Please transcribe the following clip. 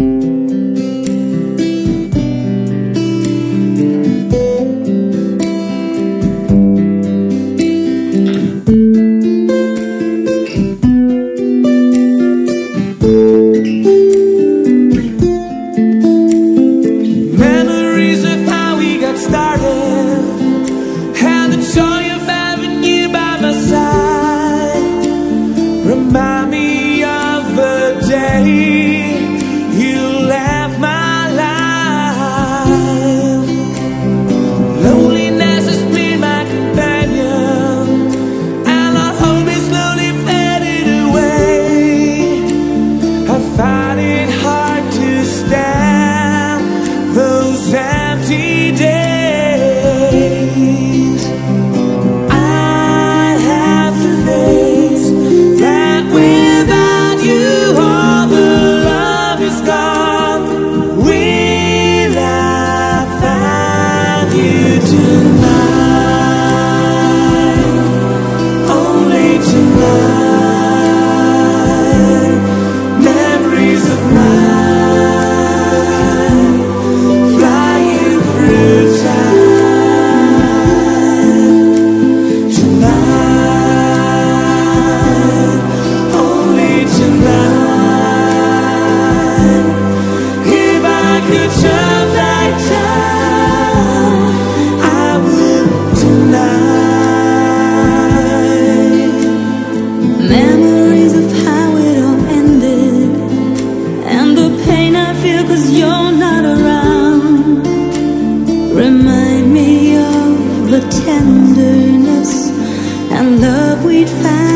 Remind me of the day you left my life. Loneliness has been my companion, and our home is slowly fading away. I find it hard to stand those empty days. I have to face that without you all the love is gone. Will I find you tonight? Only tonight. Memories of mine flying through time. Tonight, only tonight. If I could turn back time, I would tonight. Memories of how it all ended, and the pain I feel 'cause you're not around. Remind me of the tenderness and love we'd found.